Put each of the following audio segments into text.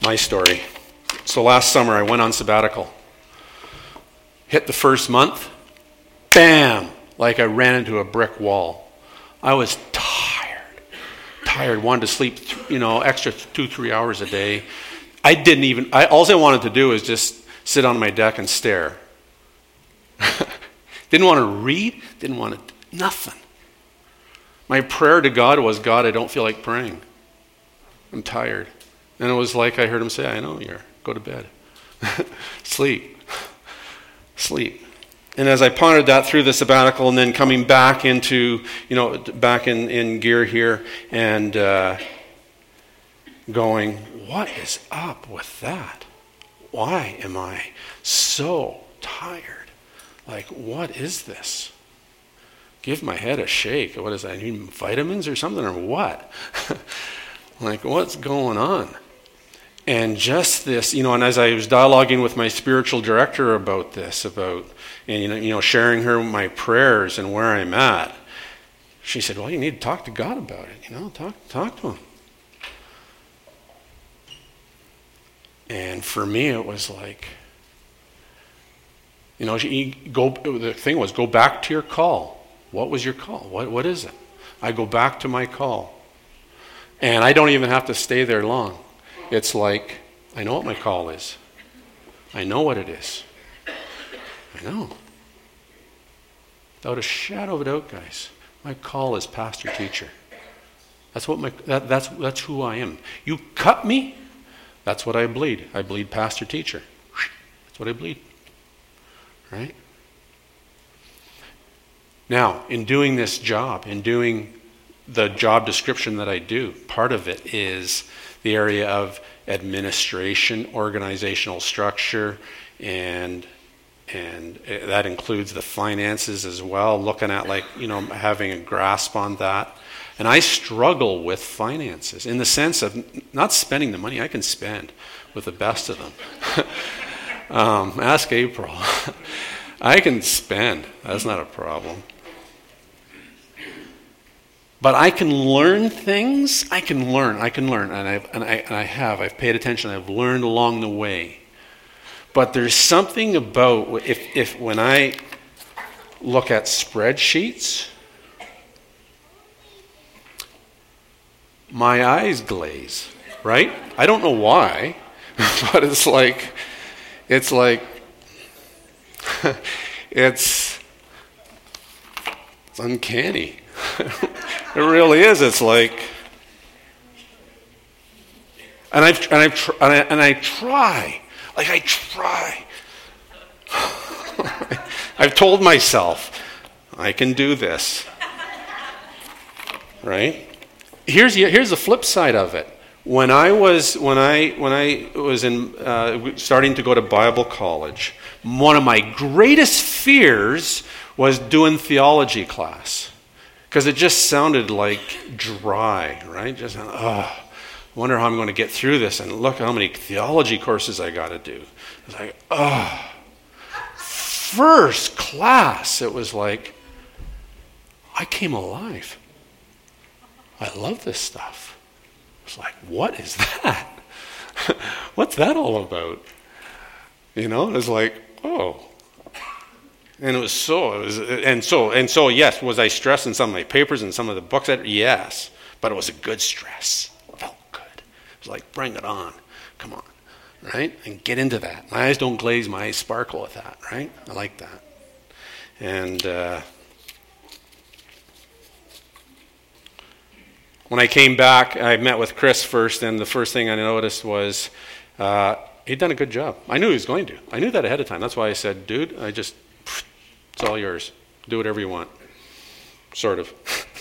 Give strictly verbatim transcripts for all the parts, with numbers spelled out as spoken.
My story. So last summer I went on sabbatical. Hit the first month, bam, like I ran into a brick wall. I was tired, tired, wanted to sleep, you know, extra two, three hours a day. I didn't even, I, all I wanted to do is just sit on my deck and stare. Didn't want to read, didn't want to, nothing. My prayer to God was, God, I don't feel like praying. I'm tired. And it was like I heard him say, I know you're, go to bed. Sleep. Sleep. And as I pondered that through the sabbatical and then coming back into, you know, back in, in gear here and uh, going, what is up with that? Why am I so tired? Like, what is this? Give my head a shake. What is that? I need vitamins or something or what? Like, what's going on? And just this, you know, and as I was dialoguing with my spiritual director about this, about, and, you know, you know, sharing her my prayers and where I'm at, she said, well, you need to talk to God about it, you know, talk, talk to him. And for me, it was like, you know, you go, the thing was, go back to your call. What was your call? What, what is it? I go back to my call. And I don't even have to stay there long. It's like, I know what my call is. I know what it is. I know. Without a shadow of a doubt, guys, my call is pastor teacher. That's what my that, that's that's who I am. You cut me, that's what I bleed. I bleed pastor teacher. That's what I bleed. Right? Now, in doing this job, in doing the job description that I do, part of it is the area of administration, organizational structure, and and that includes the finances as well, looking at, like, you know, having a grasp on that. And I struggle with finances in the sense of not spending the money I can spend with the best of them. um, ask April. I can spend. That's not a problem. But I can learn things. I can learn. I can learn. And, I've, and, I, and I have. I've paid attention. I've learned along the way. But there's something about, if, if when I look at spreadsheets, my eyes glaze, right? I don't know why, but it's like, it's like, it's, it's uncanny. It really is. It's like, and I and I tr- and I, and I try, like I try. I've told myself I can do this. Right? Here's here's the flip side of it. When I was when I when I was in uh, starting to go to Bible college, one of my greatest fears was doing theology class. Because it just sounded like dry, right? Just, oh, I wonder how I'm going to get through this. And look how many theology courses I got to do. It's like, oh. First class, it was like, I came alive. I love this stuff. It's like, what is that? What's that all about? You know, it's like, oh. And it was so, it was, and so, and so, yes, was I stressed in some of my papers and some of the books? I, yes, but it was a good stress. It felt good. It was like, bring it on. Come on, right? And get into that. My eyes don't glaze, my eyes sparkle with that, right? I like that. And uh, when I came back, I met with Chris first, and the first thing I noticed was uh, he'd done a good job. I knew he was going to. I knew that ahead of time. That's why I said, dude, I just... it's all yours. Do whatever you want. Sort of.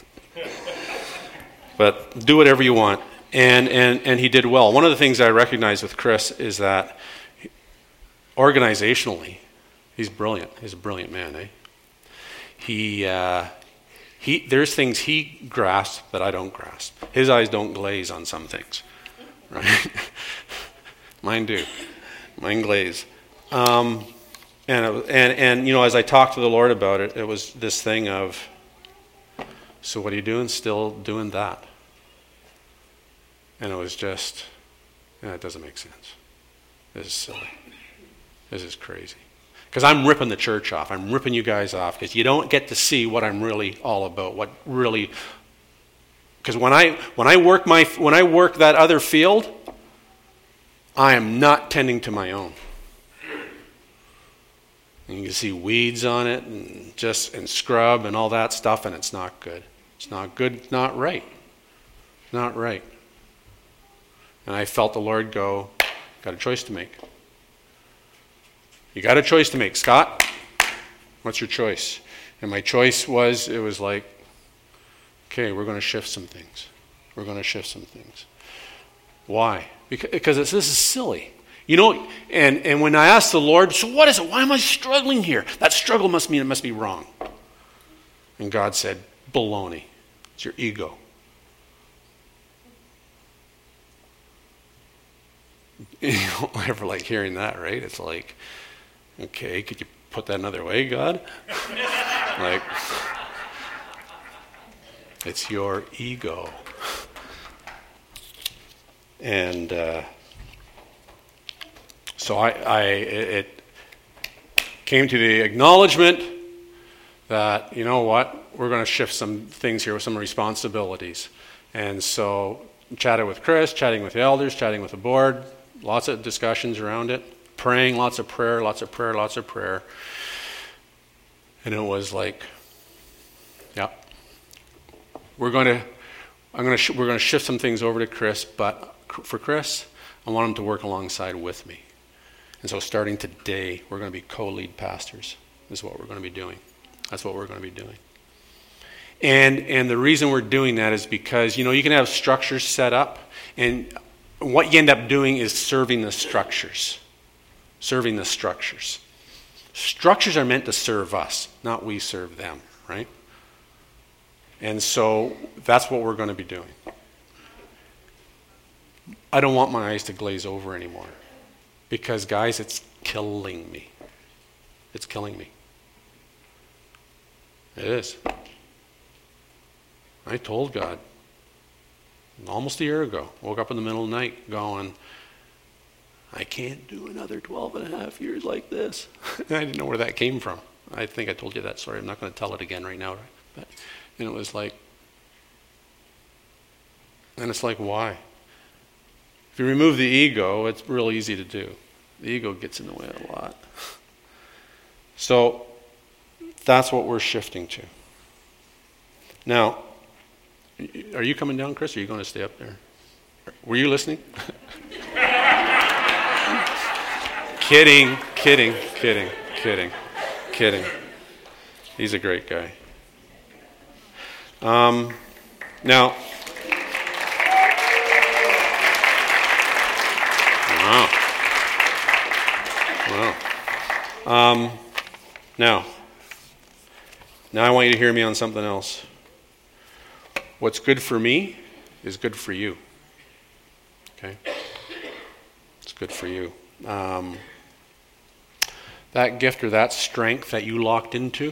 But do whatever you want. And, and and he did well. One of the things I recognize with Chris is that organizationally, he's brilliant. He's a brilliant man, eh? He, uh, he, there's things he grasps that I don't grasp. His eyes don't glaze on some things. Right? Mine do. Mine glaze. Um... And, it, and and you know, as I talked to the Lord about it, it was this thing of, so what are you doing? Still doing that? And it was just, That doesn't make sense. This is silly. This is crazy. Because I'm ripping the church off. I'm ripping you guys off because you don't get to see what I'm really all about. What really, because when I when I work my when I work that other field, I am not tending to my own. And you can see weeds on it and just and scrub and all that stuff, and it's not good. It's not good. It's not right. Not right. And I felt the Lord go, got a choice to make. You got a choice to make. Scott, what's your choice? And my choice was, it was like, okay, we're going to shift some things. We're going to shift some things. Why? Because, because it's, this is silly. You know, and, and when I asked the Lord, so what is it? Why am I struggling here? That struggle must mean it must be wrong. And God said, baloney. It's your ego. You don't ever like hearing that, right? It's like, okay, could you put that another way, God? Like, it's your ego. And uh, so I, I, it came to the acknowledgement that, you know what, we're going to shift some things here with some responsibilities. And so chatted with Chris, chatting with the elders, chatting with the board, lots of discussions around it. Praying, lots of prayer, lots of prayer, lots of prayer. And it was like, yeah, we're going to, I'm going to, sh- we're going to shift some things over to Chris, but for Chris, I want him to work alongside with me. And so starting today, we're going to be co-lead pastors. Is what we're going to be doing. That's what we're going to be doing. And and the reason we're doing that is because, you know, you can have structures set up, and what you end up doing is serving the structures. Serving the structures. Structures are meant to serve us, not we serve them, right? And so that's what we're going to be doing. I don't want my eyes to glaze over anymore. Because, guys, it's killing me. It's killing me. It is. I told God almost a year ago, woke up in the middle of the night going, I can't do another twelve and a half years like this. And I didn't know where that came from. I think I told you that story. I'm not going to tell it again right now. Right? But, and it was like, and it's like, why? If you remove the ego, it's real easy to do. The ego gets in the way a lot. So that's what we're shifting to. Now, are you coming down, Chris, or are you going to stay up there? Were you listening? Kidding, kidding, kidding, kidding, kidding. He's a great guy. Um, now, wow. Wow. Um, now, now I want you to hear me on something else. What's good for me is good for you. Okay? It's good for you. Um, that gift or that strength that you locked into,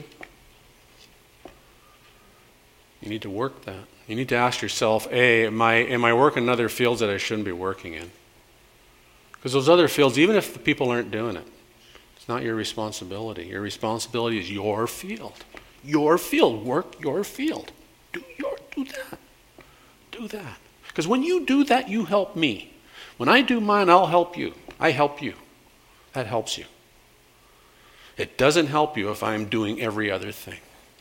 you need to work that. You need to ask yourself, A, am I, am I working in other fields that I shouldn't be working in? Because those other fields, even if the people aren't doing it, it's not your responsibility. Your responsibility is your field. Your field. Work your field. Do your do that. Do that. Because when you do that, you help me. When I do mine, I'll help you. I help you. That helps you. It doesn't help you if I'm doing every other thing.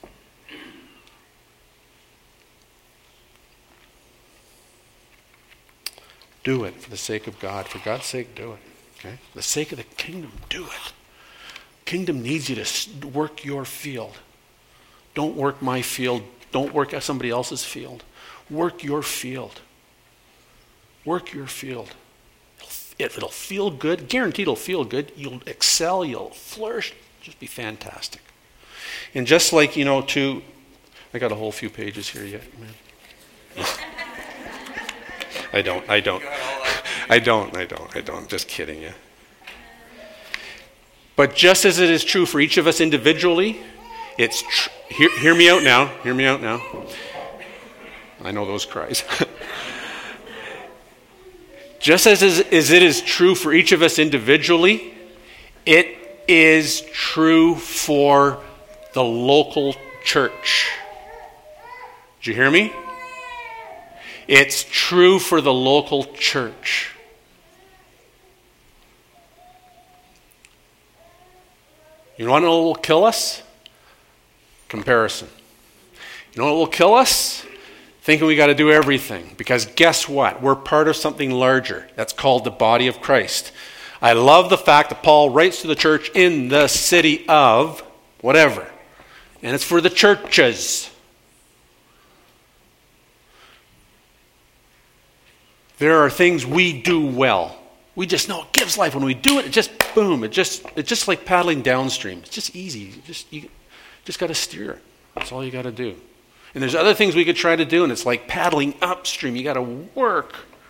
Do it for the sake of God. For God's sake, do it. Okay? For the sake of the kingdom, do it. Kingdom needs you to work your field. Don't work my field. Don't work at somebody else's field. Work your field. Work your field. It'll, it'll feel good. Guaranteed it'll feel good. You'll excel. You'll flourish. Just be fantastic. And just like, you know, to, I got a whole few pages here yet, man. I don't, I don't. I don't, I don't, I don't. Just kidding you. But just as it is true for each of us individually, it's tr- hear, hear me out now. Hear me out now. I know those cries. Just as, is, as it is true for each of us individually, it is true for the local church. Did you hear me? It's true for the local church. You know what will kill us? Comparison. You know what will kill us? Thinking we got to do everything. Because guess what? We're part of something larger. That's called the body of Christ. I love the fact that Paul writes to the church in the city of whatever. And it's for the churches. There are things we do well. We just know it gives life. When we do it, it just, boom, it just, it's just like paddling downstream. It's just easy. You just, you just got to steer it. That's all you got to do. And there's other things we could try to do, and it's like paddling upstream. You got to work.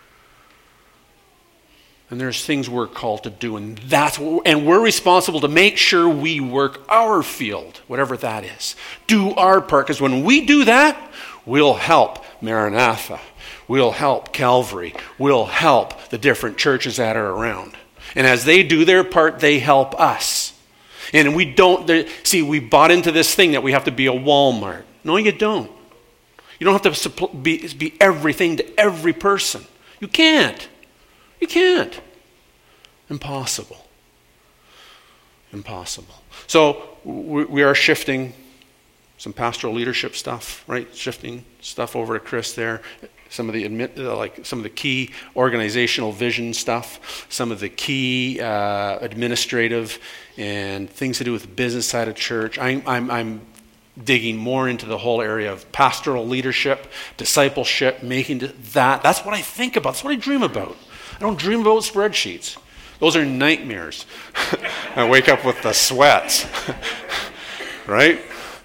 And there's things we're called to do, and that's what, and we're responsible to make sure we work our field, whatever that is. Do our part, because when we do that, we'll help Maranatha. We'll help Calvary. We'll help the different churches that are around. And as they do their part, they help us. And we don't, see, we bought into this thing that we have to be a Walmart. No, you don't. You don't have to be, be everything to every person. You can't. You can't. Impossible. Impossible. So we, we are shifting some pastoral leadership stuff, right? Shifting stuff over to Chris there. Some of the admit, uh, like some of the key organizational vision stuff, some of the key uh, administrative and things to do with the business side of church. I'm, I'm, I'm digging more into the whole area of pastoral leadership, discipleship, making that. That's what I think about. That's what I dream about. I don't dream about spreadsheets. Those are nightmares. I wake up with the sweats, right?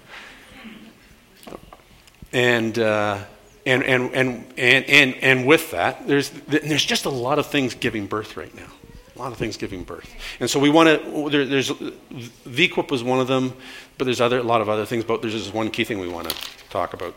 And. Uh, And and and and and and with that, there's there's just a lot of things giving birth right now. A lot of things giving birth, and so we want to. There, there's V Q I P was one of them, but there's other a lot of other things. But there's just one key thing we want to talk about